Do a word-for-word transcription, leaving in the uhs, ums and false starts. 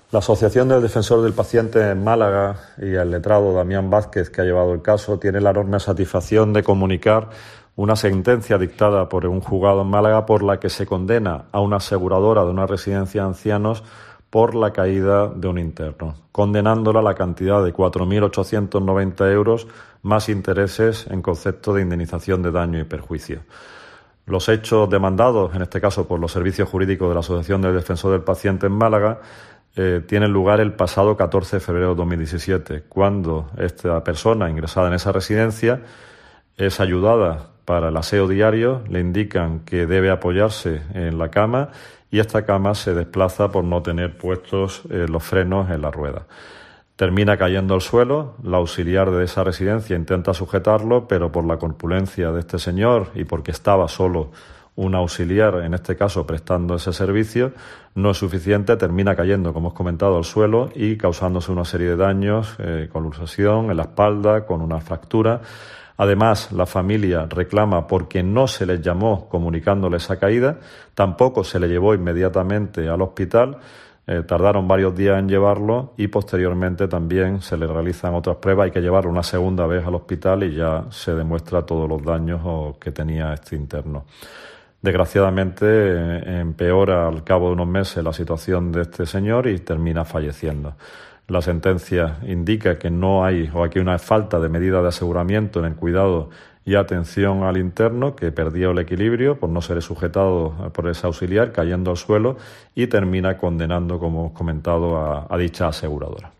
La Asociación del Defensor del Paciente en Málaga y el letrado Damián Vázquez, que ha llevado el caso, tiene la enorme satisfacción de comunicar una sentencia dictada por un juzgado en Málaga por la que se condena a una aseguradora de una residencia de ancianos por la caída de un interno, condenándola a la cantidad de cuatro mil ochocientos noventa euros más intereses en concepto de indemnización de daño y perjuicio. Los hechos demandados, en este caso por los servicios jurídicos de la Asociación del Defensor del Paciente en Málaga, eh, tienen lugar el pasado catorce de febrero de dos mil diecisiete, cuando esta persona ingresada en esa residencia es ayudada para el aseo diario, le indican que debe apoyarse en la cama y esta cama se desplaza por no tener puestos eh, los frenos en la rueda. Termina cayendo al suelo, la auxiliar de esa residencia intenta sujetarlo, pero por la corpulencia de este señor y porque estaba solo un auxiliar, en este caso prestando ese servicio, no es suficiente, termina cayendo, como hemos comentado, al suelo y causándose una serie de daños, eh, con luxación en la espalda, con una fractura. Además, la familia reclama porque no se les llamó comunicándole esa caída, tampoco se le llevó inmediatamente al hospital, eh, tardaron varios días en llevarlo y posteriormente también se le realizan otras pruebas, hay que llevarlo una segunda vez al hospital y ya se demuestra todos los daños que tenía este interno. Desgraciadamente eh, empeora al cabo de unos meses la situación de este señor y termina falleciendo. La sentencia indica que no hay o aquí una falta de medida de aseguramiento en el cuidado y atención al interno, que perdió el equilibrio por no ser sujetado por ese auxiliar, cayendo al suelo, y termina condenando, como hemos comentado, a, a dicha aseguradora.